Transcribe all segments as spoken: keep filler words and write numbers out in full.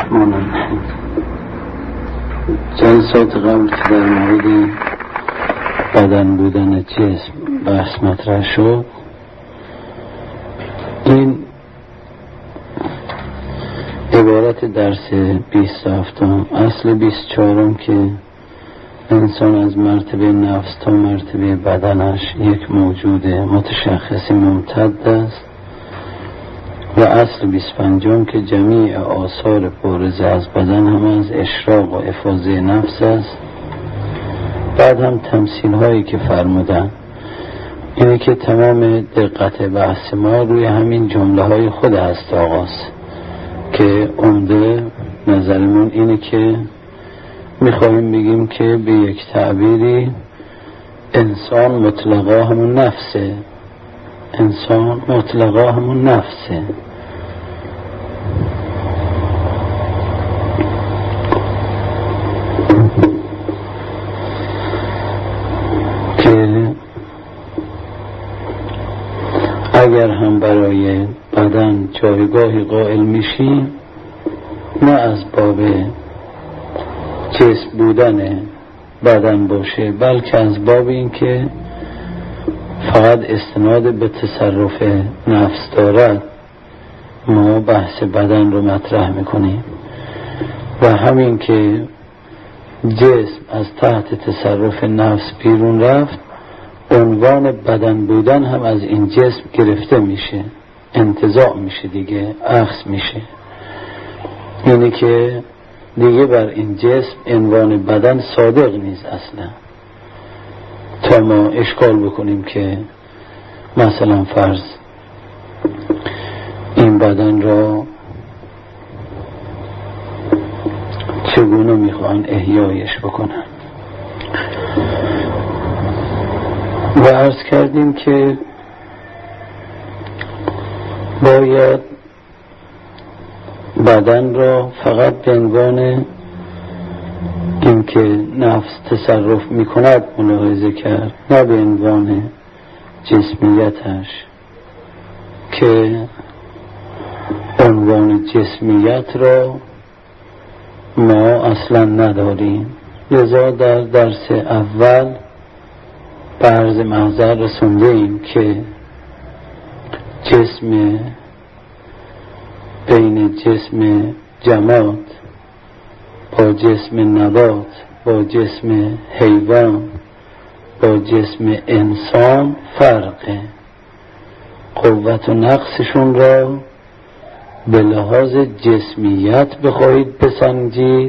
الرحمن الرحیم. جلسات قبل که در مورد بدن بودن جسم بحث مطرح شد، این عبارت درس بیست هفتم اصل بیست چهارم که انسان از مرتبه نفس تا مرتبه بدنش یک موجود متشخصی ممتد است و اصل بیست و پنجم که جمیع آثار بارز از بدن هم از اشراق و افاضه نفس است. بعد هم تمثیل هایی که فرمودن، اینه که تمام دقت بحث ما روی همین جمله های خود هست آغاز، که عمده نظرمون اینه که میخوایم بگیم که به یک تعبیری انسان مطلقا همون نفسه، انسان مطلقا همون نفسه. که اگر هم برای بدن جایگاهی قائل میشیم، نه از باب جسم بودن بدن باشه، بلکه از باب این که فقط استناد به تصرف نفس دارد، ما بحث بدن رو مطرح میکنیم. و همین که جسم از تحت تصرف نفس بیرون رفت، عنوان بدن بودن هم از این جسم گرفته میشه، انتزاع میشه دیگه، اخذ میشه. اینه که دیگه بر این جسم عنوان بدن صادق نیست اصلا. تا ما اشکال بکنیم که مثلا فرض این بدن را چگونه میخوان احیایش بکنن. و عرض کردیم که باید بدن را فقط به عنوان این که نفس تصرف میکند ملاحظه کرد، نه به عنوان جسمیتش، که عنوان جسمیت را ما اصلا نداریم. لذا در درس اول به عرض محضر رسونده ایم که جسم بین جسم جماد با جسم نبات با جسم حیوان با جسم انسان فرقه. قوت و نقصشون را به لحاظ جسمیت بخواهید بسنجید،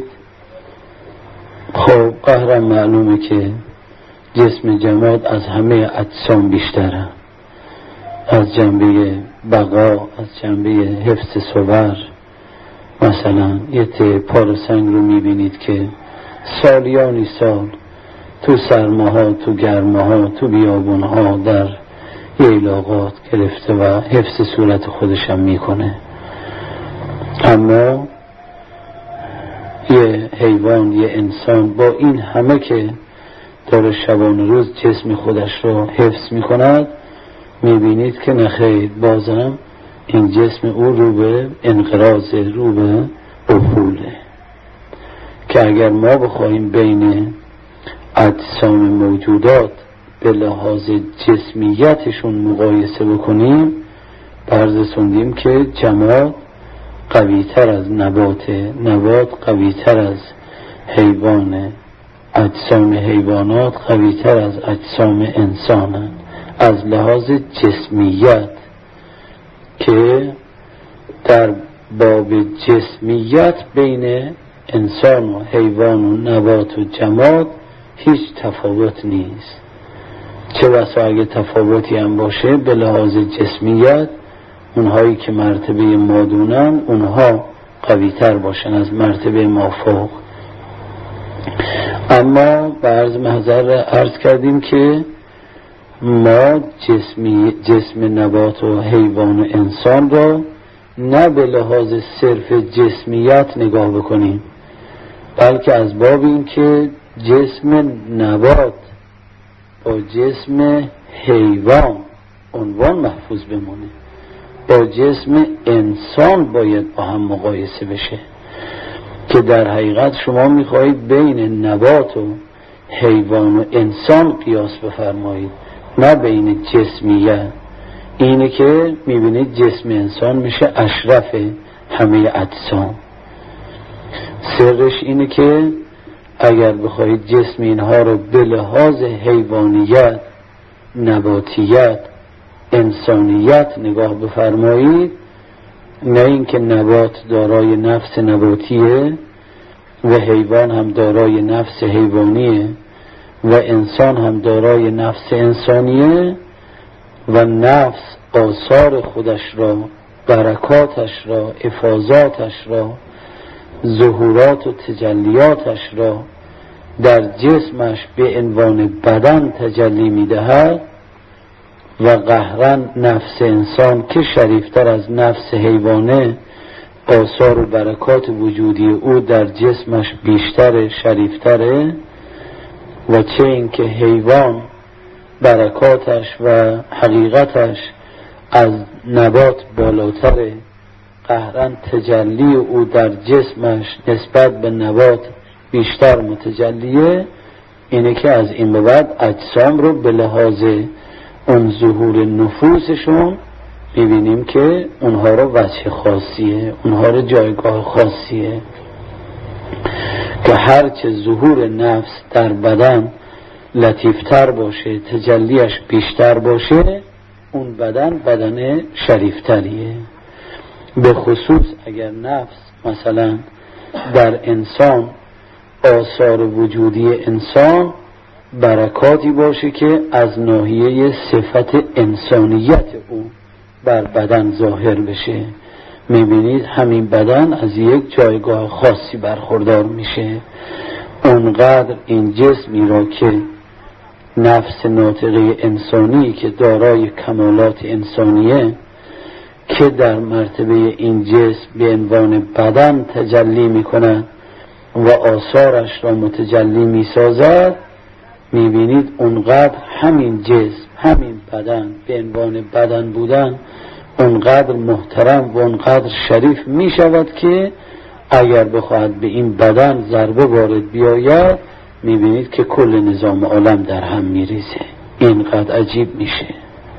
خب قهرم معلومه که جسم جماد از همه اجسام بیشتره، از جنبه بقا، از جنبه حفظ صور. مثلا یه ته پار سنگ رو میبینید که سالیانی سال تو سرماها، تو گرماها، تو بیابونها، در ییلاقات گرفته و حفظ صورت خودشم میکنه. اما یه حیوان، یه انسان با این همه که داره شبان روز جسم خودش رو حفظ میکند، میبینید که نخیر بازم این جسم او رو به انقراض، رو به افوله. که اگر ما بخواهیم بین اجسام موجودات به لحاظ جسمیتشون مقایسه بکنیم، برز سندیم که جماد قوی تر از نبات، نبات قوی تر از حیوان، اجسام حیوانات قوی تر از اجسام انسان از لحاظ جسمیت. که در باب جسمیت بین انسان و حیوان و نبات و جماد هیچ تفاوت نیست. چه بسا اگه تفاوتی هم باشه به لحاظ جسمیت، اونهایی که مرتبه مادونن اونها قوی تر باشن از مرتبه مافوق. اما به عرض محضر عرض کردیم که ما جسمی جسم نبات و حیوان و انسان را نه به لحاظ صرف جسمیت نگاه بکنیم، بلکه از باب این که جسم نبات با جسم حیوان عنوان محفوظ بمونه، با جسم انسان باید با هم مقایسه بشه. که در حقیقت شما میخواهید بین نبات و حیوان و انسان قیاس بفرمایید، نه بین جسمیت. اینه که میبینید جسم انسان میشه اشرف همه اجسام. سرش اینه که اگر بخواهید جسم اینها رو به لحاظ حیوانیت، نباتیت، انسانیت نگاه بفرمایید، نه اینکه نبات دارای نفس نباتیه و حیوان هم دارای نفس حیوانیه و انسان هم دارای نفس انسانیه و نفس آثار خودش را، برکاتش را، افاضاتش را، ظهورات و تجلیاتش را در جسمش به عنوان بدن تجلی می‌دهد و قهرن نفس انسان که شریفتر از نفس حیوانه، آثار و برکات وجودی او در جسمش بیشتر، شریفتره، و چه اینکه حیوان برکاتش و حقیقتش از نبات بالاتره، قهرن تجلی او در جسمش نسبت به نبات بیشتر متجلیه. اینه که از این به بعد اجسام رو به لحاظ اون ظهور نفوسشون میبینیم که اونها رو وجه خاصیه، اونها رو جایگاه خاصیه، که هرچه ظهور نفس در بدن لطیفتر باشه، تجلیش بیشتر باشه، اون بدن بدن شریفتریه. به خصوص اگر نفس مثلا در انسان، آثار وجودی انسان برکاتی باشه که از ناحیه صفت انسانیت او بر بدن ظاهر بشه، میبینید همین بدن از یک جایگاه خاصی برخوردار میشه. اونقدر این جسمی را که نفس ناطقه انسانی که دارای کمالات انسانیه، که در مرتبه این جسم به عنوان بدن تجلی میکند و آثارش را متجلی میسازد، میبینید اونقدر همین جسم، همین بدن به عنوان بدن بودن اونقدر محترم و اونقدر شریف میشود که اگر بخواهد به این بدن ضربه وارد بیاید، میبینید که کل نظام عالم در هم میریزه. اینقدر عجیب میشه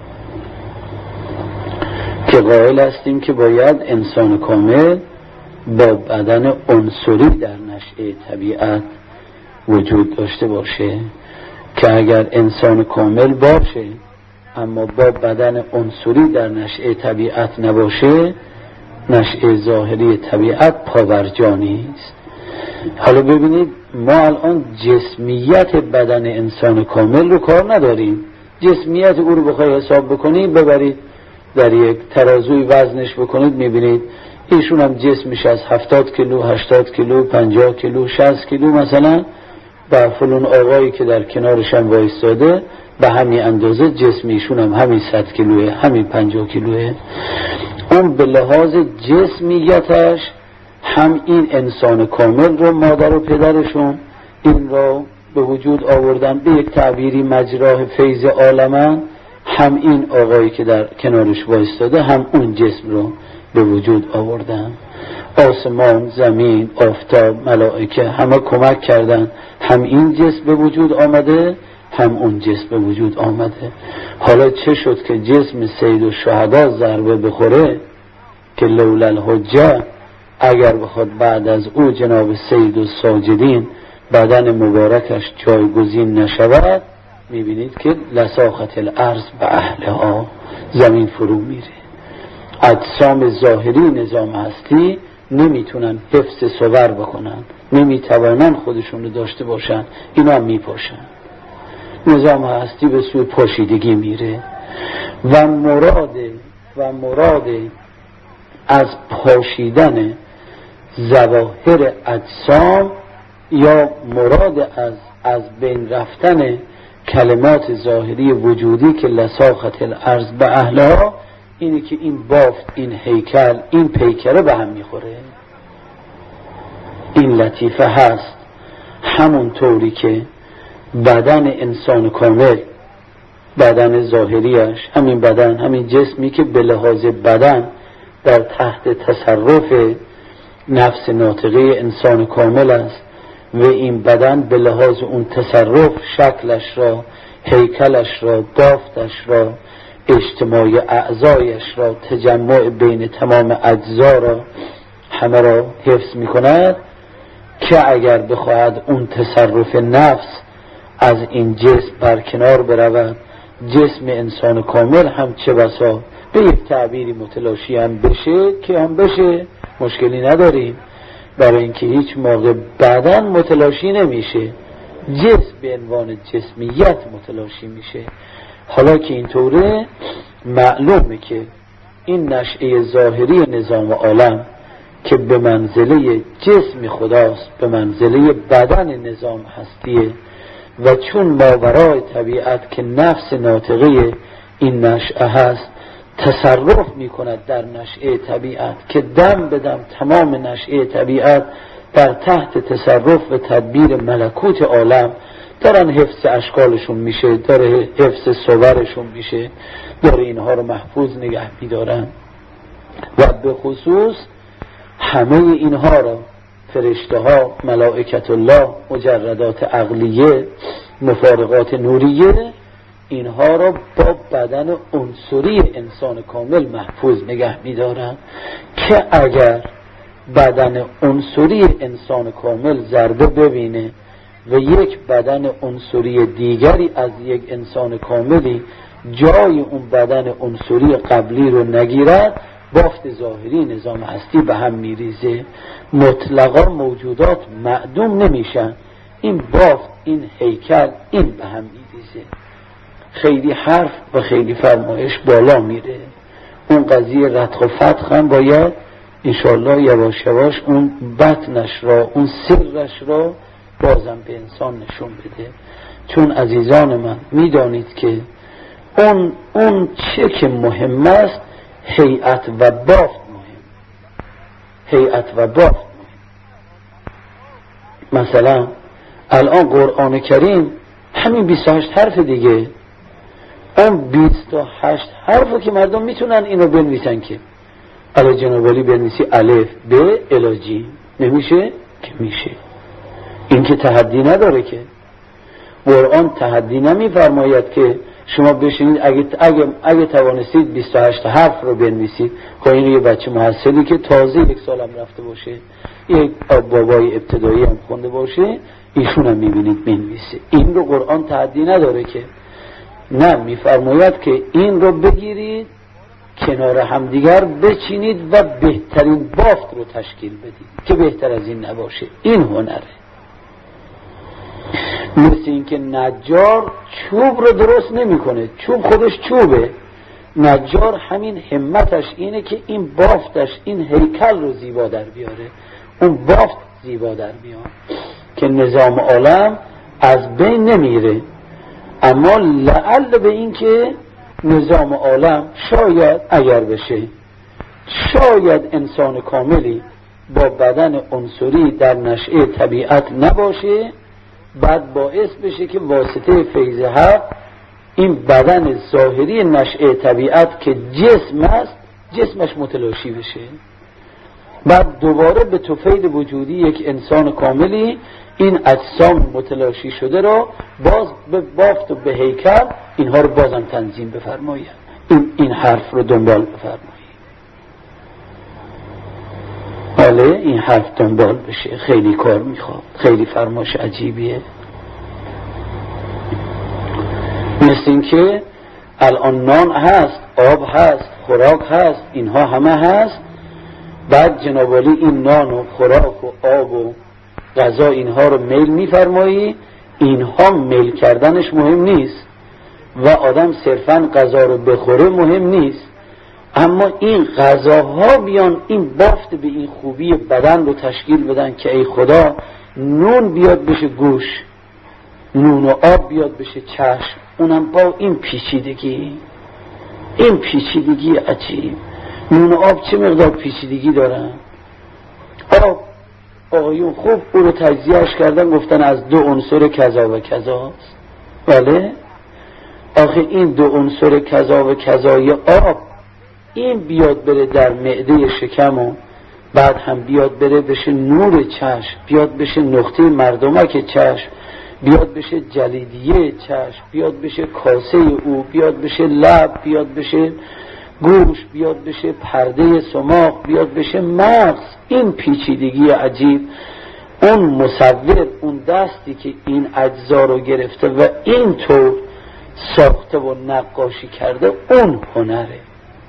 که قائل هستیم که باید انسان کامل با بدن عنصری در نشأه طبیعت وجود داشته باشه، که اگر انسان کامل باشه اما با بدن عنصری در نشأه طبیعت نباشه، نشأه ظاهری طبیعت پاورجانی است. حالا ببینید ما الان جسمیت بدن انسان کامل رو کار نداریم. جسمیت او رو بخوای حساب بکنید، ببرید در یک ترازوی وزنش بکنید، میبینید ایشون هم جسمش از هفتاد کیلو، هشتاد کیلو، پنجاه کیلو، شصت کیلو مثلا، با فلان آقایی که در کنارش هم وایستاده به همین اندازه جسم ایشون هم همین صد کیلوه، همین پنجاه کیلوه. اون به لحاظ جسمیتش هم این انسان کامل رو مادر و پدرشون این را به وجود آوردن، به یک تعبیری مجراه فیض عالمن، هم این آقایی که در کنارش وایستاده هم اون جسم رو به وجود آوردن. آسمان، زمین، آفتاب، ملائکه همه کمک کردن، هم این جسم به وجود آمده هم اون جسم به وجود آمده. حالا چه شد که جسم سید الشهدا ضربه بخوره که لولا الحجه، اگر بخواد بعد از او جناب سید الساجدین بدن مبارکش جایگزین نشود، میبینید که لساخت الارض به اهلها، زمین فرو میره. اجسام ظاهری نظام هستی نمیتونن حفظ صور بکنن، نمیتوانن خودشون رو داشته باشن، اینا میپاشن. نظام هستی به سوی پاشیدگی میره و مراد و مراد از پاشیدن ظواهر اجسام یا مراد از از بین رفتن کلمات ظاهری وجودی که لساخت الارض به اهلها، اینه که این بافت، این هیکل، این پیکره به هم میخوره. این لطیفه هست. همون طوری که بدن انسان کامل، بدن ظاهریش، همین بدن، همین جسمی که به لحاظ بدن در تحت تصرف نفس ناطقه انسان کامل است و این بدن به لحاظ اون تصرف شکلش را، هیکلش را، بافتش را، اجتماع اعضایش را، تجمع بین تمام اجزا را همه را حفظ می کند که اگر بخواهد اون تصرف نفس از این جسم برکنار برود، جسم انسان کامل هم چه بسا به یک تعبیری متلاشی هم بشه که هم بشه، مشکلی نداریم، برای اینکه هیچ موقع بدن متلاشی نمیشه، جسم به عنوان جسمیت متلاشی میشه. حالا که اینطوره معلومه که این نشأه ظاهری نظام عالم که به منزله جسم خداست، به منزله بدن نظام هستیه و چون ماورای طبیعت که نفس ناطقه این نشأه هست تصرف می کند در نشأه طبیعت که دم به دم تمام نشأه طبیعت در تحت تصرف و تدبیر ملکوت عالم دارن حفظ اشکالشون میشه، داره حفظ صورشون میشه، داره اینها رو محفوظ نگه میدارن و به خصوص همه اینها را فرشته ها، ملائکت الله، مجردات عقلیه، مفارقات نوریه، اینها را با بدن عنصری انسان کامل محفوظ نگه می‌دارن که اگر بدن عنصری انسان کامل ضربه ببینه و یک بدن عنصری دیگری از یک انسان کاملی جای اون بدن عنصری قبلی رو نگیرد، بافت ظاهری نظام هستی به هم میریزه، مطلقا موجودات معدوم نمیشن، این بافت، این هیکل، این به هم میریزه. خیلی حرف و خیلی فرمایش بالا میره. اون قضیه ردخ و فتخ هم باید انشاءالله یواش یواش اون بطنش را، اون سرش را بازم به انسان نشون بده. چون عزیزان من میدانید که اون اون چه که مهم است هیئت و بافت مهم، هیئت و بافت مهم. مثلا الان قرآن کریم همین بیست و هشت حرف دیگه، اون بیست و هشت حرفو که مردم میتونن اینو بنویسن که علی جنابالی بنویسی الف ب الی جیم، نمیشه که میشه. این که تحدی نداره که، قرآن تحدی نمیفرماید که شما بشینید اگه, اگه, اگه توانستید بیست و هشت حرف رو بنویسید. خب این یه بچه محصلی که تازه یک سال هم رفته باشه، یک بابای ابتدایی هم خونده باشه، ایشون هم میبینید بنویسه. این رو قرآن تحدی نداره که، نه، میفرماید که این رو بگیرید کنار همدیگر بچینید و بهترین بافت رو تشکیل بدید که بهتر از این نباشه. این هنره. مثل این که نجار چوب رو درست نمیکنه، چوب خودش چوبه، نجار همین همتش اینه که این بافتش، این هیکل رو زیبا در بیاره، اون بافت زیبا در بیاره که نظام عالم از بین نمیره. اما لعل به این که نظام عالم شاید اگر بشه، شاید انسان کاملی با بدن عنصری در نشأه طبیعت نباشه، بعد باعث بشه که واسطه فیض حق این بدن ظاهری نشأه طبیعت که جسم است جسمش متلاشی بشه، بعد دوباره به طفیل وجودی یک انسان کاملی این اجسام متلاشی شده را باز به بافت و به هیکل اینها رو بازم تنظیم بفرمایید. این, این حرف رو دنبال بفرمایید. بله، این حرف دنبال بشه، خیلی کار میخواد، خیلی فرمایش عجیبیه. مثل این که الان نان هست، آب هست، خوراک هست، اینها همه هست، بعد جنابالی این نان و خوراک و آب و غذا اینها رو میل میفرمایی، اینها میل کردنش مهم نیست و آدم صرفاً غذا رو بخوره مهم نیست، اما این غذاها بیان این بافت به این خوبی بدن رو تشکیل بدن که ای خدا نون بیاد بشه گوش، نون و آب بیاد بشه چشم، اونم با این پیچیدگی، این پیچیدگی عجیب. نون و آب چه مقدار پیچیدگی دارن؟ آب آقایون خوب او رو تجزیهش کردن، گفتن از دو عنصر کذا و کذاست. بله، آخه این دو عنصر کذا و کذای آب این بیاد بره در معده شکم و بعد هم بیاد بره بشه نور چشم، بیاد بشه نقطه مردمک چشم، بیاد بشه جلیدیه چشم، بیاد بشه کاسه او، بیاد بشه لب، بیاد بشه گوش، بیاد بشه پرده سماق، بیاد بشه مغز. این پیچیدگی عجیب، اون مصور، اون دستی که این اجزا رو گرفته و این طور ساخته و نقاشی کرده، اون هنره.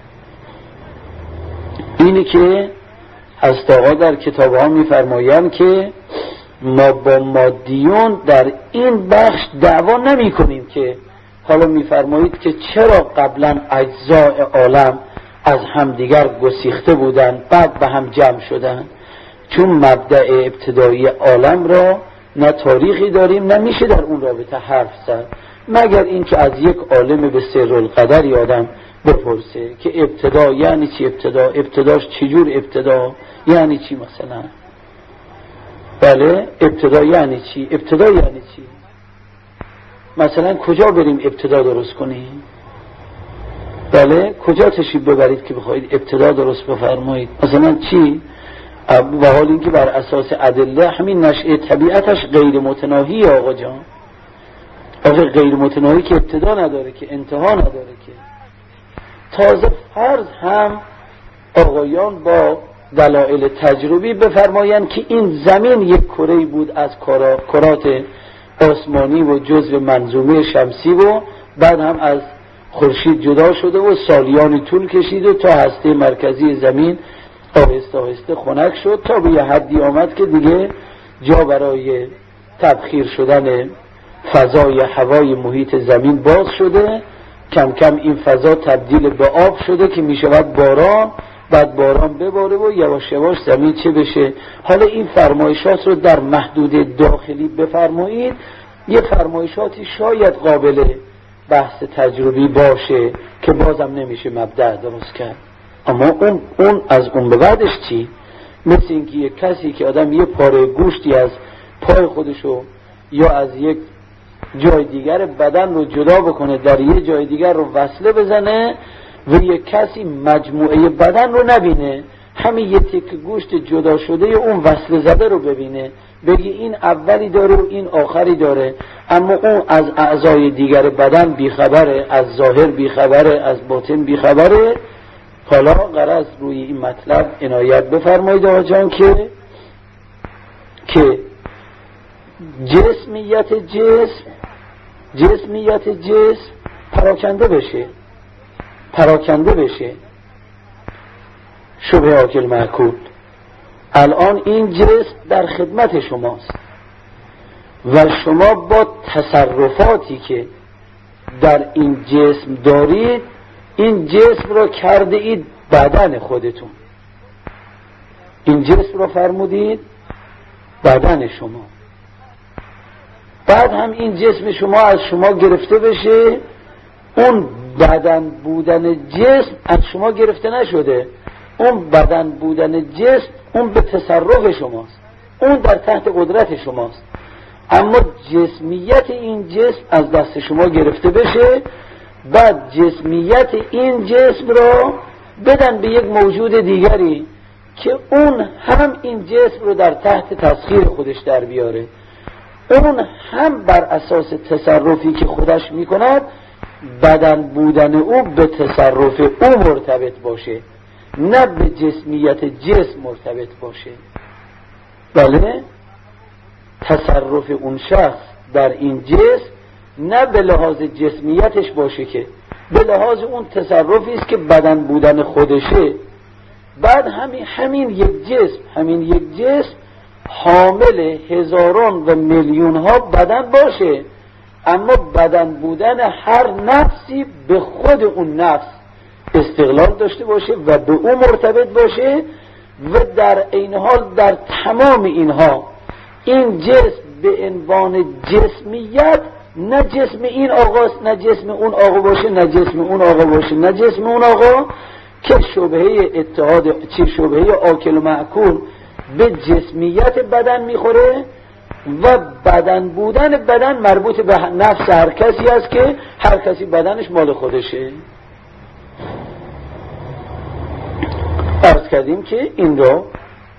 اینی که هست آقا در کتاب ها میفرمایند که ما با مادیون در این بخش دعوا نمی کنیم، که حالا میفرمایید که چرا قبلا اجزاء عالم از همدیگر گسیخته بودن بعد به هم جمع شدن؟ چون مبدأ ابتدایی عالم را نه تاریخی داریم، نه میشه در اون رابطه حرف زد، مگر این که از یک عالم به سر القدر یادم بپرسه که ابتدا یعنی چی، ابتدا ابتداش چجور ابتدا یعنی چی؟ مثلا بله ابتدا یعنی چی؟ ابتدا یعنی چی؟ مثلا کجا بریم ابتدا درست کنیم؟ بله کجا تشریف ببرید که بخواید ابتدا درست بفرمایید؟ مثلا چی؟ و حال اینکه بر اساس ادله همین نشأه طبیعتش غیر متناهی. آقا جان آقا غیر متناهی که ابتدا نداره، که انتها نداره، که تازه فرض هم آقایان با دلایل تجربی بفرمایند که این زمین یک کره‌ای بود از کرات آسمانی و جزو منظومه شمسی و بعد هم از خورشید جدا شده و سالیانی طول کشید و تا هسته مرکزی زمین آهسته آهسته خنک شد تا به یه حدی آمد که دیگه جا برای تبخیر شدن فضای هوای محیط زمین باز شده. کم کم این فضا تبدیل به آب شده که می شود باران، بعد باران بباره و یواش یواش زمین چه بشه. حالا این فرمایشات رو در محدود داخلی بفرمایید، یه فرمایشاتی شاید قابل بحث تجربی باشه که بازم نمیشه مبدأ درست کرد. اما اون, اون از اون به بعدش چی؟ مثل اینکه یک کسی که آدم یه پاره گوشتی از پای خودشو یا از یک جای دیگر بدن رو جدا بکنه، در یه جای دیگر رو وصله بزنه و یک کسی مجموعه بدن رو نبینه، همین یه تیکه گوشت جدا شده اون وصله زده رو ببینه، بگی این اولی داره و این آخری داره، اما اون از اعضای دیگر بدن بیخبره، از ظاهر بیخبره، از باطن بیخبره. حالا غرض روی این مطلب عنایت بفرمایید آقا جان که که جسمیت جسم جسمیت جسم پراکنده بشه پراکنده بشه شبه عاقل معقول. الان این جسم در خدمت شماست و شما با تصرفاتی که در این جسم دارید این جسم رو کرده اید بدن خودتون، این جسم رو فرمودید بدن شما. بعد هم این جسم شما از شما گرفته بشه، اون بدن بودن جسم از شما گرفته نشده، اون بدن بودن جسم اون به تصرف شماست، اون در تحت قدرت شماست، اما جسمیت این جسم از دست شما گرفته بشه، بعد جسمیت این جسم رو بدن به یک موجود دیگری که اون هم این جسم رو در تحت تسخیر خودش در بیاره، اون هم بر اساس تصرفی که خودش میکند بدن بودن او به تصرف او مرتبط باشه، نه به جسمیت جسم مرتبط باشه. بله تصرف اون شخص در این جسم نه به لحاظ جسمیتش باشه، که به لحاظ اون تصرفی است که بدن بودن خودشه. بعد همین همین یک جسم همین یک جسم حامل هزاران و میلیون ها بدن باشه، اما بدن بودن هر نفسی به خود اون نفس استقلال داشته باشه و به او مرتبط باشه و در این حال در تمام اینها این جسم به عنوان جسمیت نه جسم این آقاست نه جسم اون آقا باشه نه جسم اون آقا باشه نه جسم اون آقا، که شبهه اتحاد چی شبهه عاقل و معقول به جسمیت بدن میخوره و بدن بودن بدن مربوط به نفس هر کسی است که هر کسی بدنش مال خودشه. عرض کردیم که این رو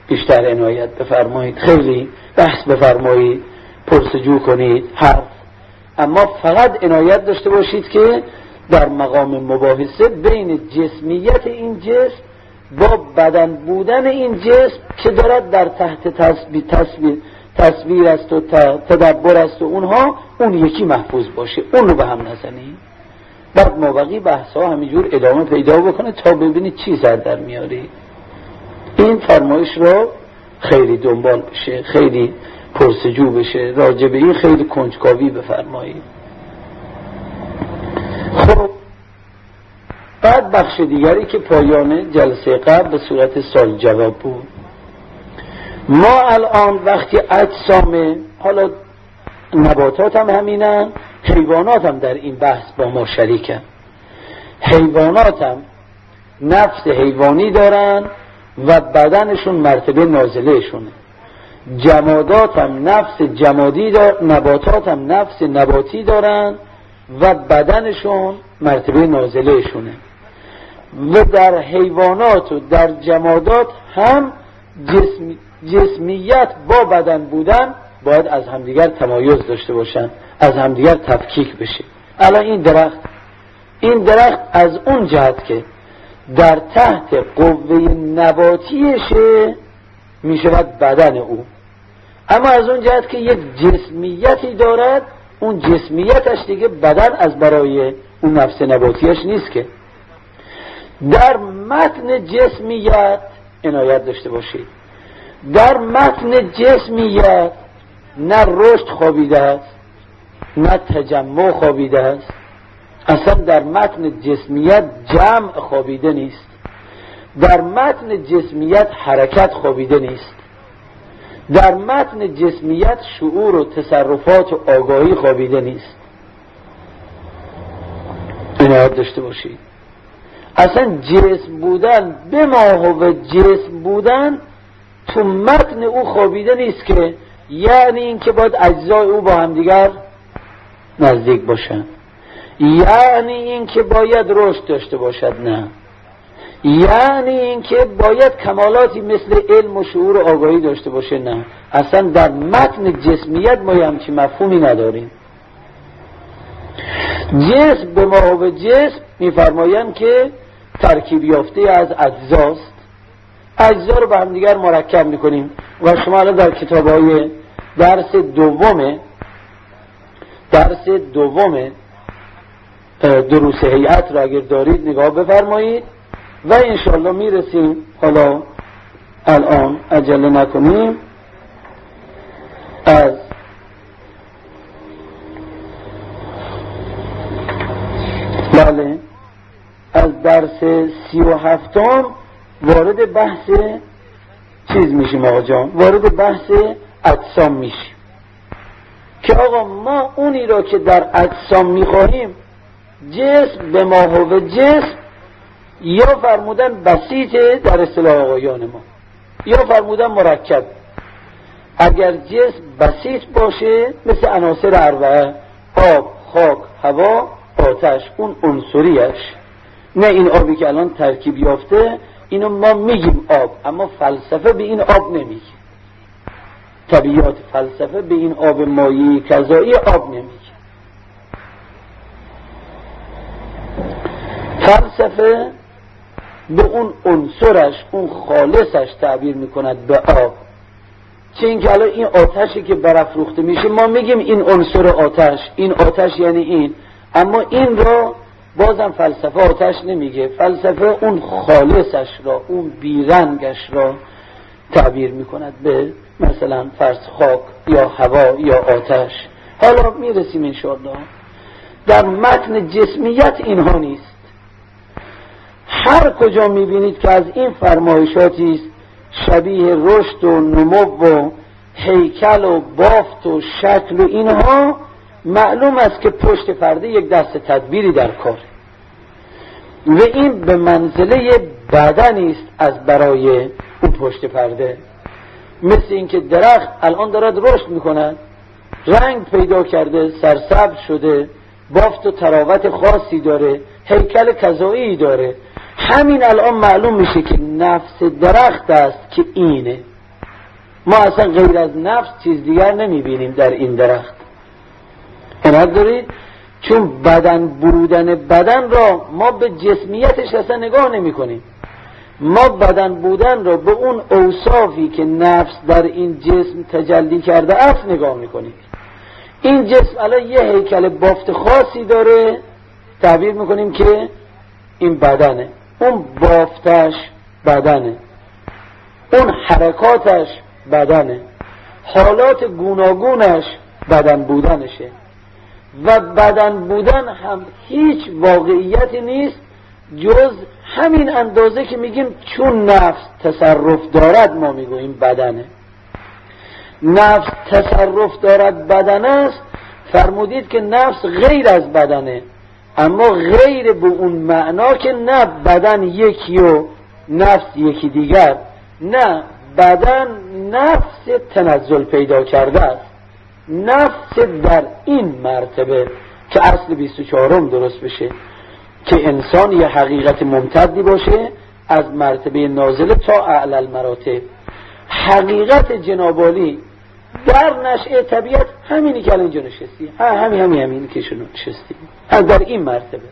بیشتر عنایت بفرمایید، خیلی بحث بفرمایید، پرسجو کنید، حرف، اما فقط عنایت داشته باشید که در مقام مباحثه بین جسمیت این جسم با بدن بودن این جسم که دارد در تحت تصویر تصویر تصویر است و تدبر است و اونها اون یکی محفوظ باشه، اون رو به هم نزنید. بعد مابقی بحث ها همینجور ادامه پیدا بکنه تا ببینید چی سر در میاری. این فرمایش رو خیلی دنبال بشه، خیلی پرسجو بشه، راجع به این خیلی کنجکاوی بفرمایید. خب بعد بخش دیگری که پایان جلسه قبل به صورت سوال جواب بود، ما الان وقتی اجسام، حالا نباتات هم همینن، حیوانات هم در این بحث با ما شریکن. حیوانات هم نفس حیوانی دارن و بدنشون مرتبه نازله شونه. جمادات هم نفس جمادی دارن، نباتات هم نفس نباتی دارن و بدنشون مرتبه نازله شونه. و در حیوانات و در جمادات هم جسم جسمیت با بدن بودن باید از همدیگر تمایز داشته باشن، از همدیگر تفکیک بشه. الان این درخت این درخت از اون جهت که در تحت قوه نباتیشه میشود بدن او، اما از اون جهت که یک جسمیتی دارد، اون جسمیتش دیگه بدن از برای اون نفس نباتیش نیست. که در متن جسمیت عنایت داشته باشید، در متن جسمیت نه رشد خوابیده است نه تجمع خوابیده است، اصلا در متن جسمیت جمع خوابیده نیست، در متن جسمیت حرکت خوابیده نیست، در متن جسمیت شعور و تصرفات و آگاهی خوابیده نیست. عنایت داشته باشید. اصلا جسم بودن به ماهو جسم بودن تو متن او خوابیده نیست، که یعنی این که باید اجزای او با هم دیگر نزدیک باشن، یعنی این که باید رشد داشته باشد، نه، یعنی این که باید کمالاتی مثل علم و شعور و آگاهی داشته باشه، نه. اصلا در متن جسمیت ما همچین مفهومی نداریم. جسم به ما و جسم میفرمایند که ترکیب یافته از اجزاست، اجزا رو به هم دیگر مرکب میکنیم و شما الان در کتاب‌های درس دوم درس دوم دروس هیئت را اگر دارید نگاه بفرمایید و انشاءالله میرسیم. حالا الان عجله نکنیم، از بله از درس سی و هفتم وارد بحث چیز میشیم آقا جان، وارد بحث اجسام میشیم که آقا ما اونی را که در اجسام میخواهیم، جسم به ما هو جسم، یا فرمودن بسیطه در اصطلاح آقایان ما، یا فرمودن مرکب. اگر جسم بسیط باشه مثل عناصر اربعه، آب، خاک، هوا، آتش، اون عنصریش، نه این آبی که الان ترکیب یافته، اینو ما میگیم آب، اما فلسفه به این آب نمیگه، طبیعت فلسفه به این آب مایی کذایی آب نمیگه. فلسفه به اون عنصرش، اون خالصش تعبیر میکند به آب. چه اینکه الان این آتشی که برافروخته میشه ما میگیم این عنصر آتش، این آتش یعنی این، اما این را بازم فلسفه آتش نمیگه، فلسفه اون خالصش را، اون بیرنگش را تعبیر میکند به مثلا فرض خاک یا هوا یا آتش. حالا میرسیم انشاءالله. در متن جسمیت اینها نیست. هر کجا میبینید که از این فرمایشاتی است شبیه رشد و نمو و هیکل و بافت و شکل و اینها، معلوم است که پشت پرده یک دست تدبیری در کار و این به منزله بدنی است از برای اون پشت پرده. مثل اینکه درخت الان دارد رشد میکند، رنگ پیدا کرده، سرسبز شده، بافت و تراوت خاصی داره، هیکل کذایی داره، همین الان معلوم میشه که نفس درخت است که اینه، ما اصلا غیر از نفس چیز دیگر نمیبینیم در این درخت. عنایت دارید؟ چون بدن بودن بدن را ما به جسمیتش اصلا نگاه نمی کنیم. ما بدن بودن را به اون اوصافی که نفس در این جسم تجلی کرده است نگاه می کنیم. این جسم الان یه هیکل بافت خاصی داره، تعبیر میکنیم که این بدنه، اون بافتش بدنه، اون حرکاتش بدنه، حالات گوناگونش بدن بودنشه. و بدن بودن هم هیچ واقعیتی نیست جز همین اندازه که میگیم چون نفس تصرف دارد ما میگوییم بدنه. نفس تصرف دارد بدن است، فرمودید که نفس غیر از بدنه، اما غیر به اون معنا که نه بدن یکی و نفس یکی دیگر، نه بدن نفس تنزل پیدا کرده است. نفس در این مرتبه که اصل بیست و چهارم درست بشه که انسان یه حقیقت ممتدی باشه از مرتبه نازله تا اعلی المراتب. حقیقت جنابالی در نشأه طبیعت همینی که الان اینجا نشستی، همین همین همینی که شما نشستی، هم در این مرتبه.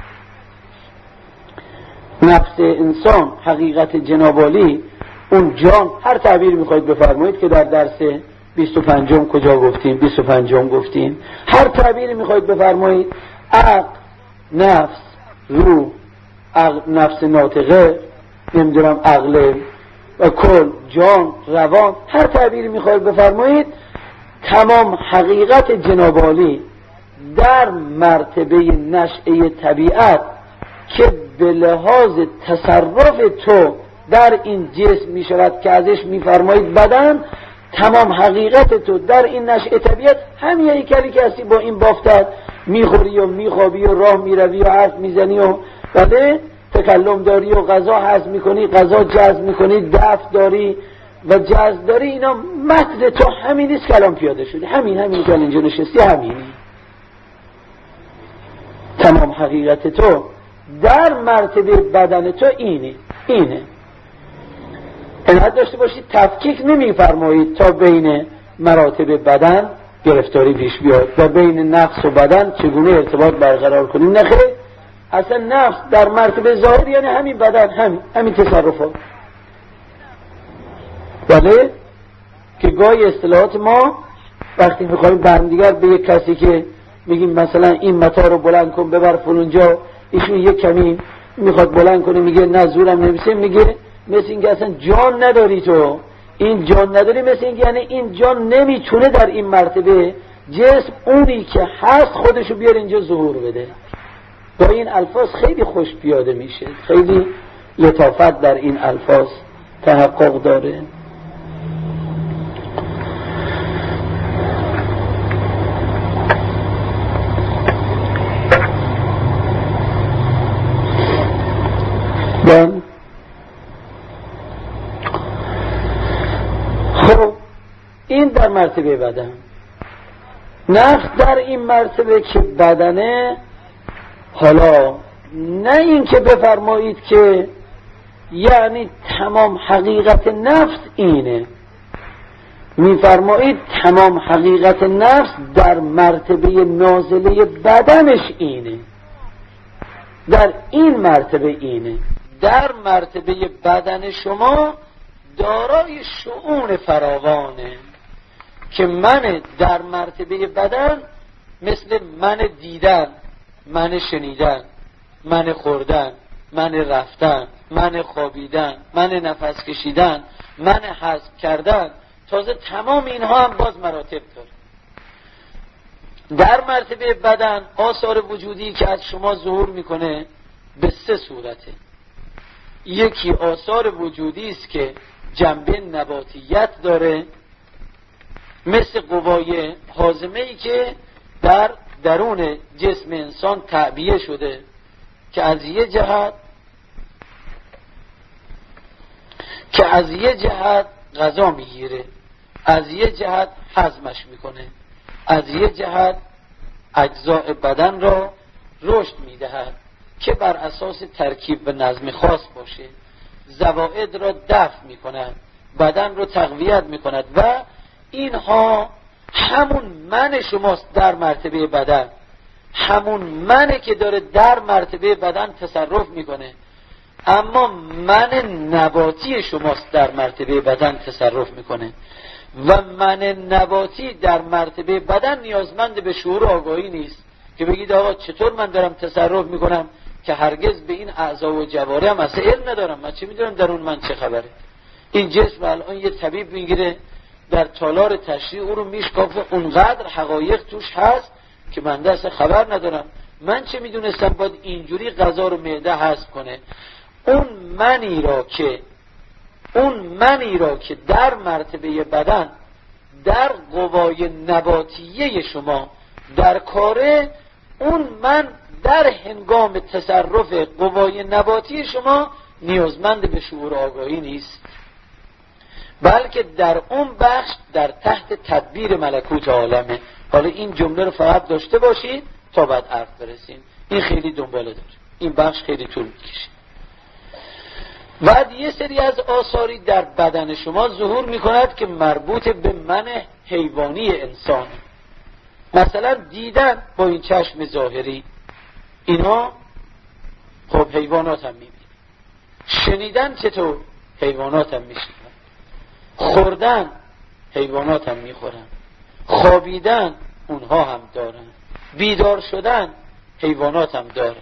نفس انسان حقیقت جنابالی، اون جان، هر تعبیر میخواید بفرمایید که در درس بیست و پنجم کجا گفتیم، بیست و پنجم گفتیم، هر تعبیری میخواید بفرمایید، عقل، نفس، روح، عقل، نفس ناطقه، نمیدونم عقل و کل، جان، روان، هر تعبیری میخواید بفرمایید، تمام حقیقت جنابالی در مرتبه نشأه طبیعت که به لحاظ تصرف تو در این جسم میشود که ازش میفرمایید بدن، تمام حقیقت تو در این نشأه طبیعت همین هیکلی که هستی با این بافتت، میخوری و میخوابی و راه میروی و حرف میزنی و بله تکلم داری و غذا هضم میکنی، غذا جذب میکنی، دفع داری و جذب داری، اینا متن تو همین نیست که الان پیاده شدی، همین همین که اینجا نشستی همینی. تمام حقیقت تو در مرتبه بدن تو اینه اینه عنایت داشته باشید تفکیک نمیفرمایید تا بین مراتب بدن گرفتاری پیش بیاد و بین نفس و بدن چگونه ارتباط برقرار کنیم. نه خیر، اصلا نفس در مرتبه ظاهر یعنی همین بدن، همین همین تصرفات. بله که گاهی اصطلاحات ما وقتی میخوایم برندیگر به یک کسی که میگیم مثلا این متا رو بلند کن ببر فلونجا، ایشون یک کمی میخواد بلند کنه میگه نه زورم نمیشه، میگه مثل اینکه اصلا جان نداری تو، این جان نداری، مثل اینکه یعنی این جان نمیتونه در این مرتبه جسم اونی که هست خودشو بیار اینجا ظهور بده. با این الفاظ خیلی خوش پیاده میشه، خیلی لطافت در این الفاظ تحقق داره. خب این در مرتبه بدن. نفس در این مرتبه که بدنه، حالا نه این که بفرمایید که یعنی تمام حقیقت نفس اینه، میفرمایید تمام حقیقت نفس در مرتبه نازله بدنش اینه، در این مرتبه اینه. در مرتبه بدن شما دارای شؤون فراوانه که من در مرتبه بدن مثل من دیدن، من شنیدن، من خوردن، من رفتن، من خوابیدن، من نفس کشیدن، من هضم کردن، تازه تمام اینها هم باز مراتب داره. در مرتبه بدن آثار وجودی که از شما ظهور میکنه به سه صورته. یکی آثار وجودی است که جنبه نباتیت داره، مثل قوای هاضمه ای که در درون جسم انسان تعبیه شده که از یه جهت که از یه جهت غذا میگیره، از یه جهت هضمش میکنه، از یه جهت اجزاء بدن را رشد میدهد که بر اساس ترکیب و نظم خاص باشه، زوائد را دفع میکنند بدن رو تقویت میکند و اینها همون من شماست در مرتبه بدن، همون منه که داره در مرتبه بدن تصرف میکنه، اما من نباتی شماست در مرتبه بدن تصرف میکنه و من نباتی در مرتبه بدن نیازمند به شعور و آگاهی نیست که بگید آقا چطور من دارم تصرف میکنم که هرگز به این اعضا و جوارح هم اصلا علم ندارم، من چه میدونم در اون من چه خبره. این جسم الان یه طبیب میگیره در تالار تشریح او رو میشکافه، اونقدر حقایق توش هست که من اصلا خبر ندارم، من چه میدونستم باید اینجوری غذا رو معده هضم کنه. اون منی را که اون منی را که در مرتبه بدن در قوای نباتیه شما در کاره، اون من در هنگام تصرف قوای نباتی شما نیازمند به شعور آگاهی نیست، بلکه در اون بخش در تحت تدبیر ملکوت عالمه. حالا این جمله رو فقط داشته باشید تا بعد عرض برسیم، این خیلی دنباله داره، این بخش خیلی طول میکشه. بعد یه سری از آثاری در بدن شما ظهور میکند که مربوط به من حیوانی انسان، مثلا دیدن با این چشم ظاهری، اینا خب حیوانات هم میبینن. شنیدن چطور؟ حیوانات هم میشنن. خوردن حیوانات هم میخورن. خوابیدن اونها هم دارن. بیدار شدن حیوانات هم دارن.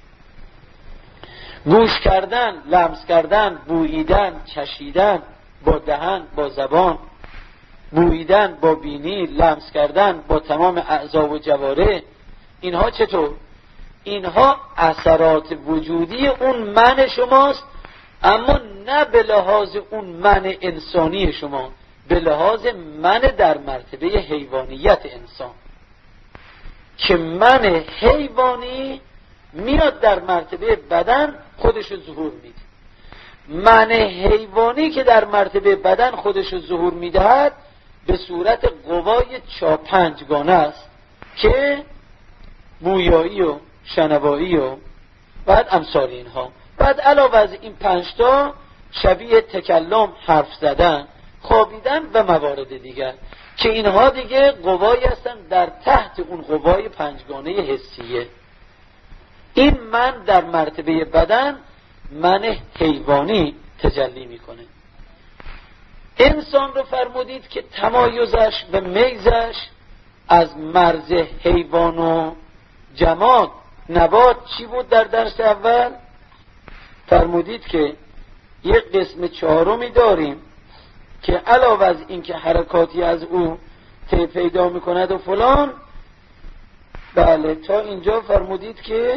گوش کردن، لمس کردن، بوییدن، چشیدن با دهن، با زبان، بوییدن با بینی، لمس کردن با تمام اعضا و جوارح، اینها چطور؟ اینها اثرات وجودی اون من شماست، اما نه به لحاظ اون من انسانی شما، به لحاظ من در مرتبه حیوانیت انسان، که من حیوانی میاد در مرتبه بدن خودشو ظهور میده. من حیوانی که در مرتبه بدن خودشو ظهور میدهد به صورت قوای چاپنجگانه است که بویایی و شنوایی و بعد امثال اینها. بعد علاوه از این پنجتا شبیه تکلم، حرف زدن، خوابیدن و موارد دیگر که اینها دیگه قوایی هستن در تحت اون قوای پنجگانه حسیه. این من در مرتبه بدن من حیوانی تجلی میکنه. انسان رو فرمودید که تمایزش و میزش از مرز حیوان و جماد نبات چی بود در درس اول؟ فرمودید که یک قسم چهارمی داریم که علاوه از این که حرکاتی از او ته پیدا میکند و فلان، بله تا اینجا فرمودید که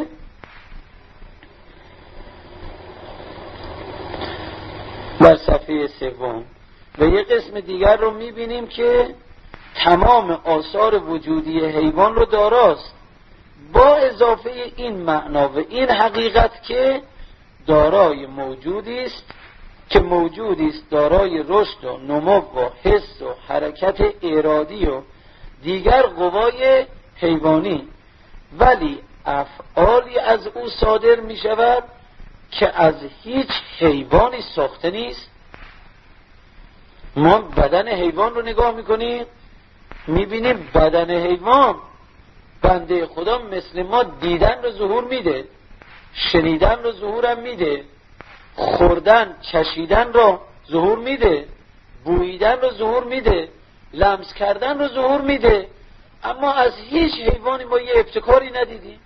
در صفحه سوم و یک قسم دیگر رو میبینیم که تمام آثار وجودی حیوان رو داراست، با اضافه این معنا و این حقیقت که دارای موجودی است که موجودی است دارای رشد و نمو و حس و حرکت ارادی و دیگر قوای حیوانی، ولی افعالی از او صادر می شود که از هیچ حیوانی ساخته نیست. ما بدن حیوان رو نگاه میکنیم میبینیم بدن حیوان بنده خدا مثل ما دیدن رو ظهور میده، شنیدن رو ظهورم میده، خوردن چشیدن رو ظهور میده، بوییدن رو ظهور میده، لمس کردن رو ظهور میده، اما از هیچ حیوانی ما یه ابتکاری ندیدیم.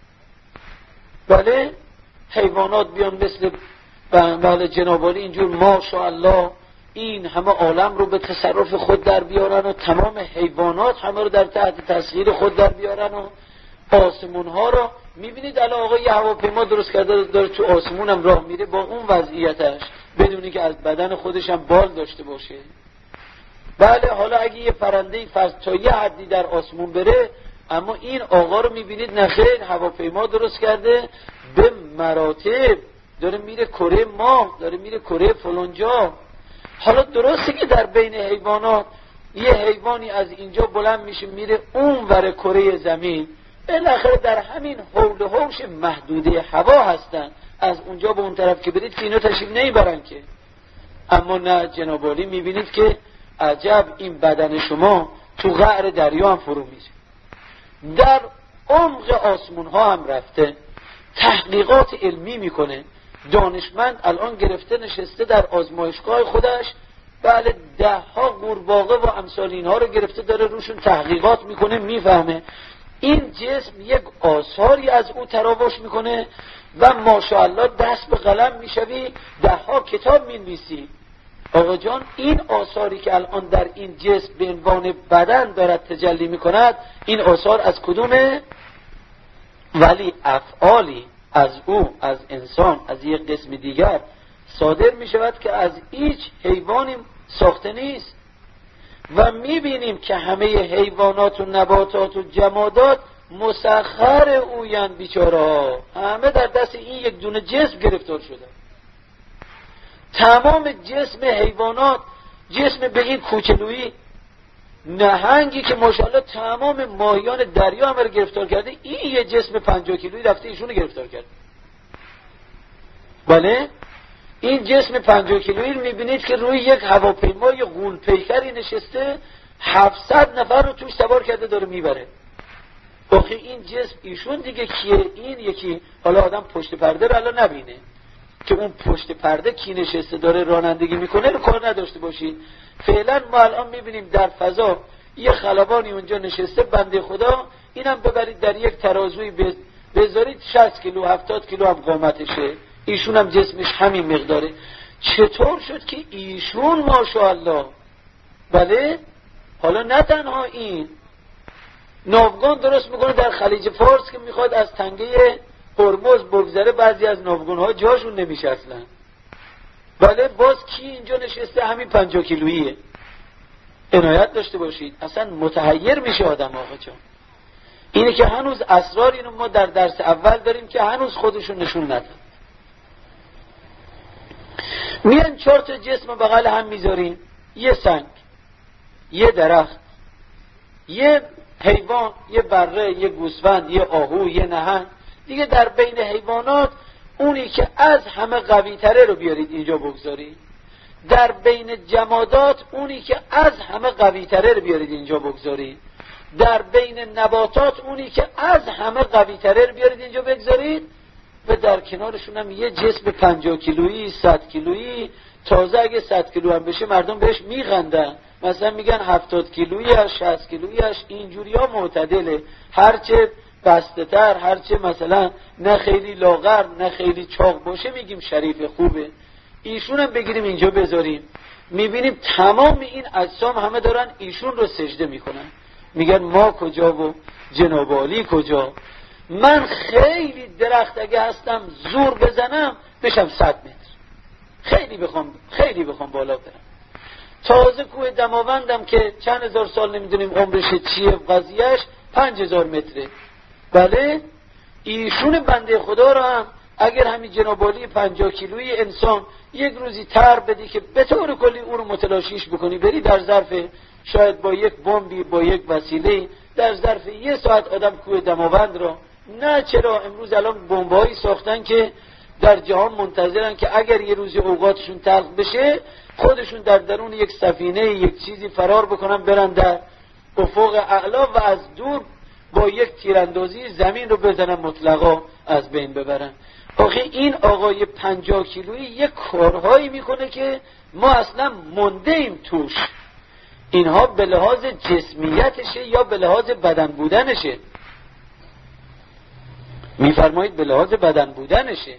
بله حیوانات بیان مثل بله جنابالی اینجور ماشاءالله این همه عالم رو به تصرف خود در بیارن و تمام حیوانات همه رو در تحت تسخیر خود در بیارن و آسمون ها رو میبینید الان آقا یه هواپیما درست کرده داره تو آسمون هم راه میره با اون وضعیتش بدونی که از بدن خودش هم بال داشته باشه. بله حالا اگه یه پرنده فرض تا یه حدی در آسمون بره، اما این آقا رو میبینید نخیر هواپیما درست کرده به مراتب داره میره کره ماه، داره میره کره فلانجا. حالا درسته که در بین حیوانات یه حیوانی از اینجا بلند میشه میره اون ور کره زمین، بالاخره در همین حول و حوش محدوده هوا هستن، از اونجا به اون طرف که برید که اینا تشریف نمیبرن که، اما نه جناب عالی میبینید که عجب این بدن شما تو قعر دریا هم فرو میره، در عمق آسمون ها هم رفته، تحقیقات علمی میکنه. دانشمند الان گرفته نشسته در آزمایشگاه خودش، بله ده ها قورباغه و امثال اینها رو گرفته داره روشون تحقیقات میکنه، میفهمه این جسم یک آثاری از او تراوش میکنه و ماشاءالله دست به قلم میشوی، ده ها کتاب مینویسی. آقا جان این آثاری که الان در این جسم به عنوان بدن دارد تجلی میکند، این آثار از کدومه؟ ولی افعالی از او، از انسان، از یک قسم دیگر صادر میشود که از هیچ حیوانی ساخته نیست. و میبینیم که همه حیوانات و نباتات و جمادات مسخر اویند بیچاره، همه در دست این یک دونه جسم گرفتار شده. تمام جسم حیوانات جسم به این کوچلویی، نهنگی که ماشاءالله تمام ماهیان دریا هم رو گرفتار کرده، این یه جسم پنجاه کیلویی رفته ایشونو گرفتار کرده. بله این جسم پنجاه کیلویی رو میبینید که روی یک هواپیمای غول پیکری نشسته، هفتصد نفر رو توش سوار کرده داره میبره. آخه این جسم ایشون دیگه کیه؟ این یکی حالا آدم پشت پرده رو الان نبینه که اون پشت پرده کی نشسته داره رانندگی میکنه رو کار نداشته باشید. فعلا ما الان میبینیم در فضا یه خلبانی اونجا نشسته، بنده خدا اینم ببرید در یک ترازوی بذارید شصت کیلو هفتاد کیلو هم قامتشه، ایشون هم جسمش همین مقداره. چطور شد که ایشون ماشاءالله، بله حالا نه تنها این ناوگان درست میکنه در خلیج فارس که میخواد از تنگه هرمز بگذره، بعضی از ناوگان‌ها جاشون نمیشه اصلا. بله باز کی اینجا نشسته؟ همین پنجاه کیلوییه. عنایت داشته باشید، اصلا متحیر میشه آدم. آقا جان اینه که هنوز اسرار اینو ما در درس اول داریم که هنوز خودشون نشون نداد. میان چهار تا جسم بغل هم میذاریم، یه سنگ، یه درخت، یه حیوان، یه بره، یه گوسفند، یه آهو، یه نهنگ. دیگه در بین حیوانات اونی که از همه قوی تره رو بیارید اینجا بگذارید. در بین جمادات اونی که از همه قوی تره رو بیارید اینجا بگذارید. در بین نباتات اونی که از همه قوی تره رو بیارید اینجا بگذارید. و در کنارشون هم یه جسم پنجاه کیلویی، صد کیلویی، تازه اگه صد کیلو هم بشه مردم بهش میخندن، مثلا میگن هفتاد کیلوییش، شصت کیلوییش. اینجوری ها معتدله، هرچه بسته تر، هرچه مثلا نه خیلی لاغر نه خیلی چاق باشه میگیم شریف خوبه. ایشون هم بگیریم اینجا بذاریم، میبینیم تمام این اجسام همه دارن ایشون رو سجده میکنن، میگن ما کجا و جناب عالی کجا. من خیلی درخت اگه هستم زور بزنم بشم صد متر، خیلی بخوام خیلی بخوام بالا برم. تازه کوه دماوندم که چند هزار سال نمیدونیم عمرش چیه قضیهش، پنج هزار متره. بله ایشون بنده خدا رو هم اگر همین جناب عالی پنجاه کیلویی انسان یک روزی تر بدی که به طور کلی او رو متلاشیش بکنی، بری در ظرف شاید با یک بمبی با یک وسیله در ظرف یه ساعت آدم کوه دماوند رو، نه چرا امروز الان بمبایی ساختن که در جهان منتظرن که اگر یه روزی اوقاتشون تلخ بشه خودشون در درون یک سفینه یک چیزی فرار بکنن، برن در افق اعلا و از دور با یک تیراندازی زمین رو بزنن مطلقا از بین ببرن. آخه این آقای پنجاه کیلویی یک کارهایی میکنه که ما اصلا مونده ایم توش. اینها به لحاظ جسمیتشه یا به لحاظ بدن بودنشه؟ میفرمایید به لحاظ بدن بودنشه.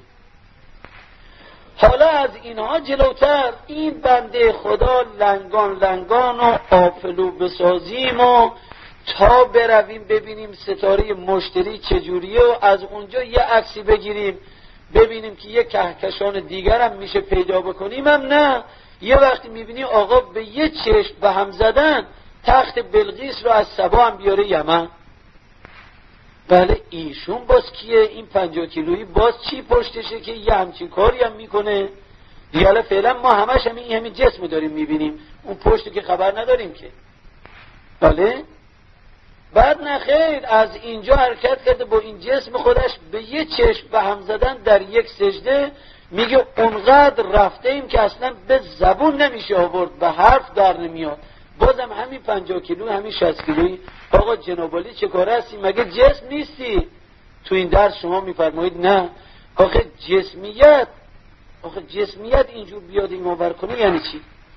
حالا از اینها جلوتر این بنده خدا لنگان لنگان و آفلو بسازیم و تا برویم ببینیم ستاره مشتری چجوریه و از اونجا یه عکسی بگیریم ببینیم که یه کهکشان دیگر هم میشه پیدا بکنیم، هم نه. یه وقتی میبینی آقا به یه چشم به هم زدن تخت بلقیس رو از سبا هم بیاره یمن. بله ایشون باز کیه؟ این پنجاه کیلویی باز چی پشتشه که یه همچین کاری هم میکنه؟ دیگه فعلا ما همش همین همین, همین جسم داریم میبینیم، اون پشت که خبر نداریم که. بله بعد نخیر از اینجا حرکت کرده با این جسم خودش به یه چشم به هم زدن در یک سجده میگه اونقدر رفته ایم که اصلا به زبون نمیشه آورد، به حرف در نمیاد. بازم همین پنجاه کیلو، همین شصت کیلویی. آقا جناب عالی چه کاره هستی؟ مگه جسم نیستی؟ تو این درس شما میفرمایید نه. آخه جسمیت، آخه جسمیت اینجور بیاد این باور کنه یعنی چی؟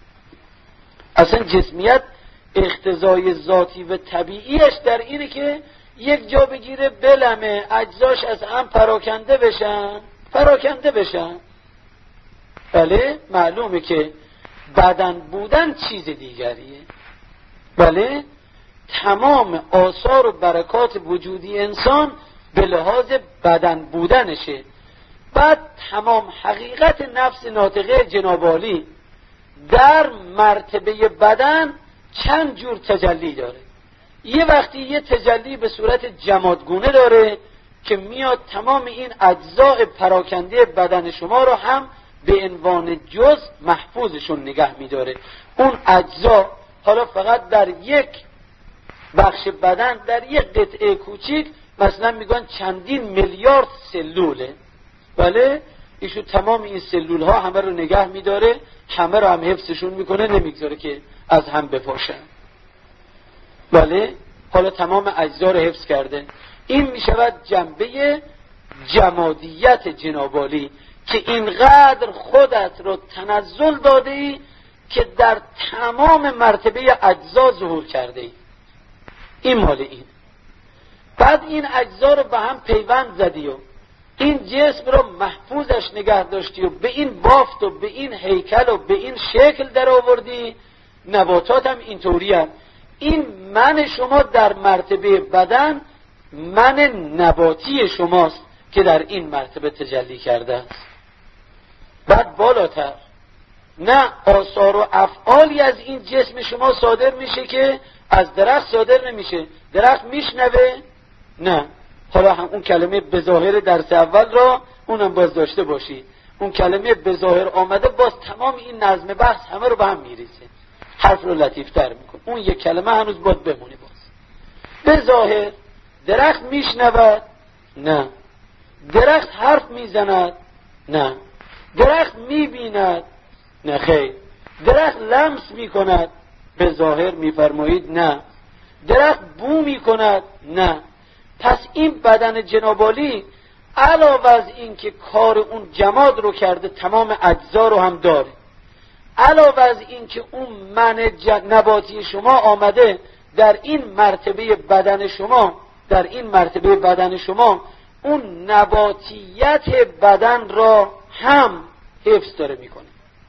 اصلا جسمیت اقتضای ذاتی و طبیعیش در اینه که یک جا بگیره بلمه، اجزاش از هم پراکنده بشن پراکنده بشن. بله معلومه که بدن بودن چیز دیگریه. بله تمام آثار و برکات وجودی انسان به لحاظ بدن بودنشه. بعد تمام حقیقت نفس ناطقه جناب عالی در مرتبه بدن چند جور تجلی داره. یه وقتی یه تجلی به صورت جمادگونه داره که میاد تمام این اجزاء پراکنده بدن شما رو هم به عنوان جز محفوظشون نگه میداره. اون اجزا حالا فقط در یک بخش بدن، در یک قطعه کوچیک، مثلا میگن چندین میلیارد سلوله. بله ایشون تمام این سلول ها همه رو نگه میداره، همه رو هم حفظشون میکنه، نمیگذاره که از هم بپاشن. بله حالا تمام اجزا رو حفظ کرده. این میشود جنبه جمادیت جناب عالی که اینقدر خودت رو تنزل داده ای که در تمام مرتبه اجزا ظهور کرده ای. این مال این. بعد این اجزا رو به هم پیوند زدی و این جسم رو محفوظش نگه داشتی و به این بافت و به این هیکل و به این شکل در آوردی. نباتات هم اینطوری هم. این من شما در مرتبه بدن من نباتی شماست که در این مرتبه تجلی کرده است. بعد بالاتر نه آثار و افعالی از این جسم شما صادر میشه که از درخت صادر نمیشه. درخت میشنوه؟ نه. حالا هم اون کلمه به ظاهر درس اول را اونم باز داشته باشید. اون کلمه به ظاهر آمده باز تمام این نظم بحث همه رو به هم میریزه، حرف رو لطیفتر میکنه. اون یک کلمه هنوز باید بمونه. باز به ظاهر درخت میشنود؟ نه. درخت حرف میزند؟ نه. درخت میبیند؟ نه خیر. درخت لمس میکند؟ به ظاهر میفرمایید نه. درخت بو میکند؟ نه. پس این بدن جناب عالی علاوه از این که کار اون جماد رو کرده تمام اجزا رو هم داره، علاوه از این که اون من نباتی شما آمده در این مرتبه بدن شما در این مرتبه بدن شما اون نباتیت بدن را هم حفظ داره میکنه.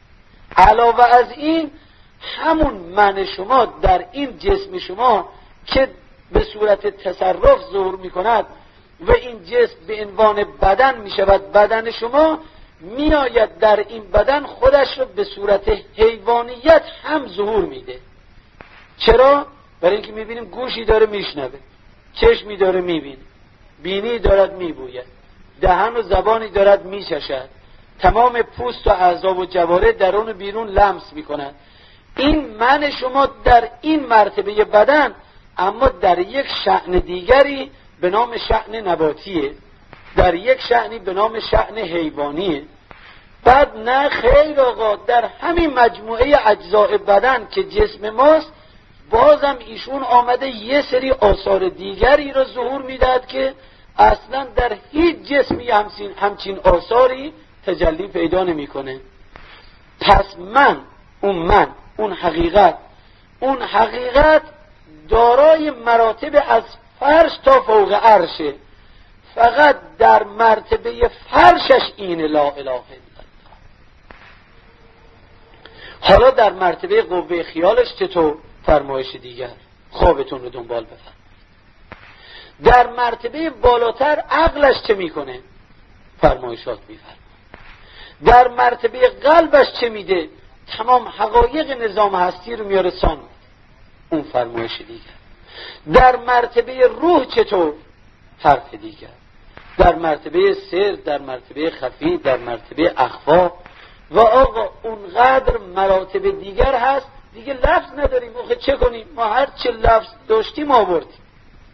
علاوه از این همون من شما در این جسم شما که به صورت تصرف ظهور میکند و این جسم به عنوان بدن میشود بدن شما، میآید در این بدن خودش رو به صورت حیوانیت هم ظهور میده. چرا؟ برای اینکه میبینیم گوشی داره میشنوه، چشمی داره میبینه، بینی دارد میبوید، دهن و زبانی دارد میچشد، تمام پوست و اعضا و جواره درون و بیرون لمس میکند. این من شما در این مرتبه بدن اما در یک شأن دیگری به نام شأن نباتیه، در یک شأنی به نام شأن حیوانیه. بعد نه خیر آقا، در همین مجموعه اجزاء بدن که جسم ماست بازم ایشون آمده یه سری آثار دیگری را ظهور میدهد که اصلا در هیچ جسمی همچین, همچین آثاری تجلی پیدا نمیکنه. پس من اون من اون حقیقت اون حقیقت دارای مراتب از فرش تا فوق عرشه، فقط در مرتبه فرشش این لا اله الا الله. حالا در مرتبه قوه خیالش چطور؟ فرمایش دیگر خوابتون رو دنبال بفرمایید. در مرتبه بالاتر عقلش چه میکنه؟ فرمایشات میفرماید. در مرتبه قلبش چه میده؟ تمام حقایق نظام هستی رو میاره سان. اون فرمایش دیگر. در مرتبه روح چطور؟ حرف دیگر. در مرتبه سر، در مرتبه خفی، در مرتبه اخفا و آقا اونقدر مراتب دیگر هست دیگه لفظ نداریم. آخه چه کنیم؟ ما هر چه لفظ داشتیم آوردیم.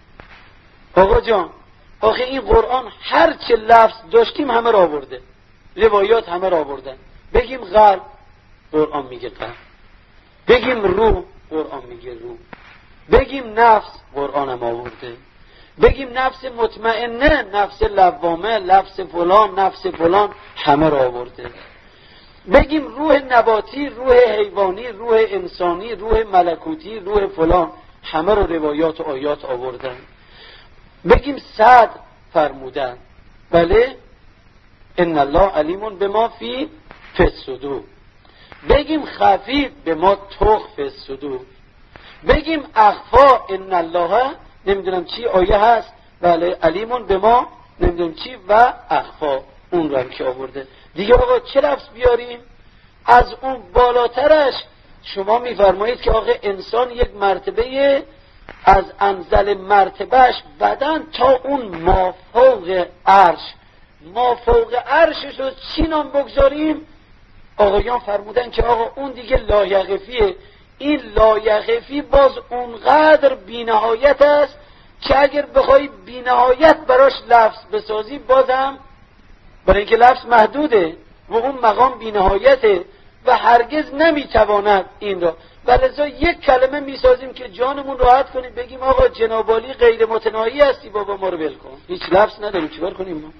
آقا جان آخه این قرآن هر چه لفظ داشتیم همه را آورده. روایات همه را آوردن. بگیم قلب، قرآن میگه قلب. بگیم روح، قرآن میگه روح. بگیم نفس، قرآن هم آورده. بگیم نفس مطمئنه، نفس لوامه، نفس فلان، نفس فلان، همه را آورده. بگیم روح نباتی، روح حیوانی، روح انسانی، روح ملکوتی، روح فلان، همه را روایات و آیات آوردن. بگیم صدر، فرمودن بله ان الله علیم بما فی الصدور. بگیم خفی، به ما تخف الصدور. بگیم اخفا، ان الله نمیدونم چی آیه هست بله علیمون به ما نمیدونم چی و اخفا، اون رو هم که آورده دیگه. آقا چه لفظ بیاریم؟ از اون بالاترش شما میفرمایید که آقا انسان یک مرتبه از انزل مرتبهش بدن تا اون مافوق عرش. مافوق عرشش رو چی نام بگذاریم؟ آقایان فرمودن که آقا اون دیگه لایقفیه. این لایقفی باز اونقدر بی‌نهایت است که اگر بخوای بی‌نهایت براش لفظ بسازی بازم، برای اینکه لفظ محدوده و اون مقام بی‌نهایته و هرگز نمیتواند این را، ولذا یک کلمه میسازیم که جانمون راحت کنیم، بگیم آقا جنابالی غیر متناهی هستی، بابا ما رو ول کن. هیچ لفظ نداریم، چیکار کنیم ما؟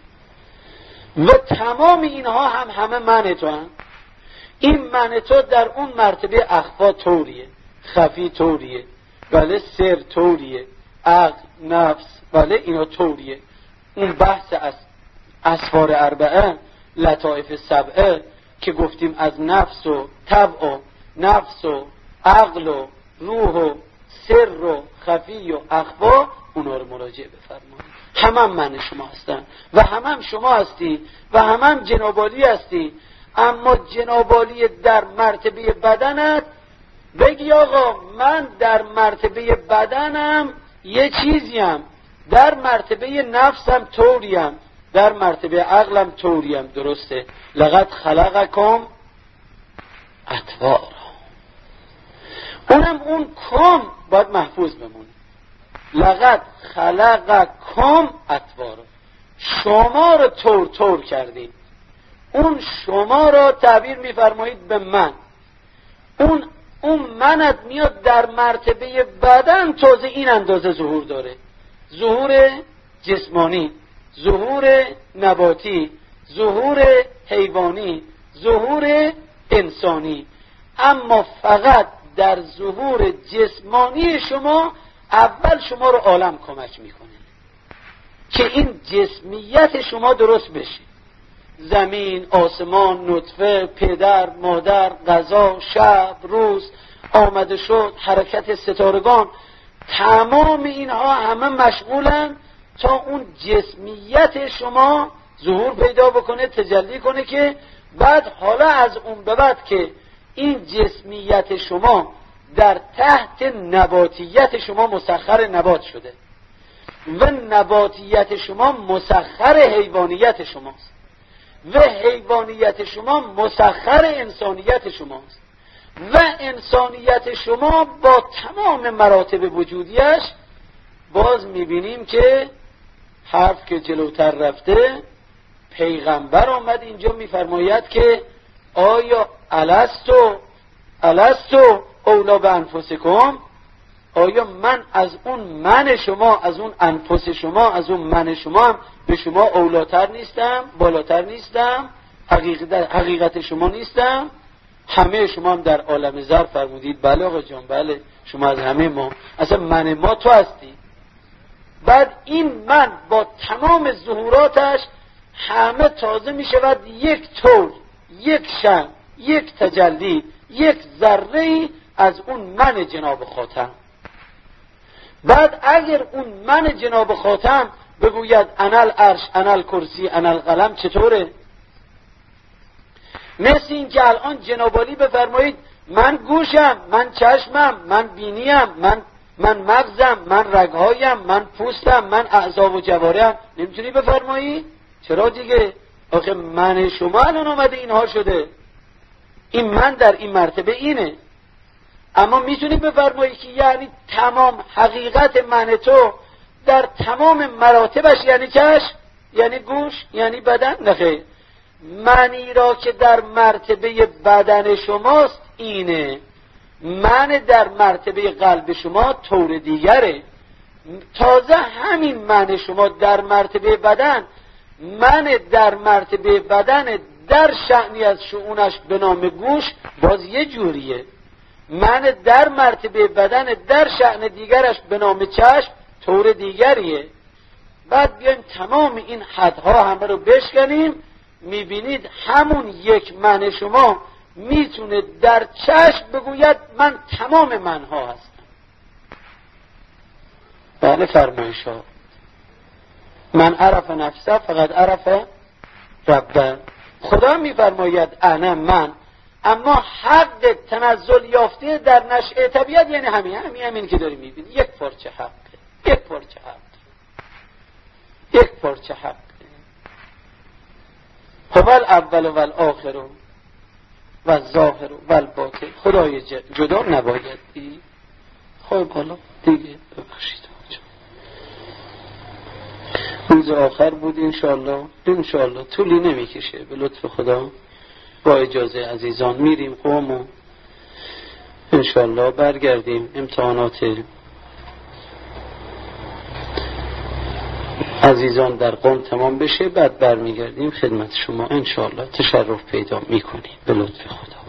و تمام اینها هم همه معنی تو هم. این معنی تو در اون مرتبه اخفا طوریه، خفی طوریه، بله سر طوریه، عقل، نفس، بله اینا طوریه. اون بحث از اسفار اربعه، لطائف سبعه که گفتیم از نفس و طبع و نفس و عقل و روح و سر و خفی و اخفا، اونا رو مراجعه بفرمایید. همه هم من شما هستن و همه هم شما هستی و همه هم جنابالی هستی. اما جنابالی در مرتبه بدنت، بگی آقا من در مرتبه بدنم یه چیزیم، در مرتبه نفسم طوریم، در مرتبه عقلم طوریم. درسته؟ لقد خلقکم اطوارا. اونم اون کم باید محفوظ بمونه. لقد خلقکم اطوارا، شما رو طور طور کردیم. اون شما را تعبیر میفرمایید به من. اون اون منت میاد در مرتبه بدن، تازه این اندازه ظهور داره. ظهور جسمانی، ظهور نباتی، ظهور حیوانی، ظهور انسانی. اما فقط در ظهور جسمانی شما اول شما رو عالم کمک میکنه که این جسمیت شما درست بشه. زمین، آسمان، نطفه، پدر، مادر، غذا، شب، روز، آمده شد، حرکت ستارگان، تمام اینها همه مشغولن تا اون جسمیت شما ظهور پیدا بکنه، تجلی کنه، که بعد حالا از اون به بعد که این جسمیت شما در تحت نباتیت شما مسخر نبات شده و نباتیت شما مسخر حیوانیت شماست و حیوانیت شما مسخر انسانیت شماست و انسانیت شما با تمام مراتب وجودیش. باز میبینیم که حرف که جلوتر رفته پیغمبر آمد اینجا میفرماید که آیا الستو الستو اولا به انفسکم، آیا من از اون من شما، از اون انفس شما، از اون من شما هم به شما اولاتر نیستم، بالاتر نیستم، حقیقت, حقیقت شما نیستم؟ همه شما هم در عالم ذر فرمودید بله آقا جان، بله شما از همه ما، اصلا من ما تو هستی. بعد این من با تمام ظهوراتش همه تازه می شود یک طور، یک شن، یک تجلی، یک ذره از اون من جناب خاتم. بعد اگر اون من جناب خاتم بگوید انال عرش، انال کرسی، انال قلم، چطوره؟ مثل این که الان جنابالی بفرمایید من گوشم، من چشمم، من بینیم، من من مغزم، من رگهایم، من پوستم، من اعضا و جوارحم. نمیتونی بفرمایی؟ چرا دیگه؟ آخه من شما الان اومده اینها شده. این من در این مرتبه اینه. اما میتونی بفرمایی که یعنی تمام حقیقت من تو در تمام مراتبش، یعنی چشم، یعنی گوش، یعنی بدن؟ نخیر. منی را که در مرتبه بدن شماست اینه، من در مرتبه قلب شما طور دیگره. تازه همین من شما در مرتبه بدن، من در مرتبه بدن در شأنی از شؤونش به نام گوش باز یه جوریه، من در مرتبه بدن در شأن دیگرش به نام چشم طور دیگریه. بعد بیایم تمام این حدها همه رو بشکنیم، میبینید همون یک من شما میتونه در چشم بگوید من تمام منها هستم. بله فرمایش ها. من عرف نفسه فقط عرف ربه. خدا میفرماید انا من، اما حق تنزل یافته در نشأه طبیعت یعنی همین همین همین که داری میبینی، یک پارچه حق، یک پارچه حق، یک پارچه حق. هو الاول و الاخر و الظاهر و الباطن. خدای جدا نباید دید. خب حالا دیگه ببخشید روز آخر بود انشاءالله، انشاءالله طولی نمیکشه به لطف خدا. با اجازه عزیزان میریم قوم و انشاءالله برگردیم امتحانات عزیزان در قوم تمام بشه، بعد برمیگردیم خدمت شما انشاءالله. تشرف پیدا میکنیم به لطف خدا.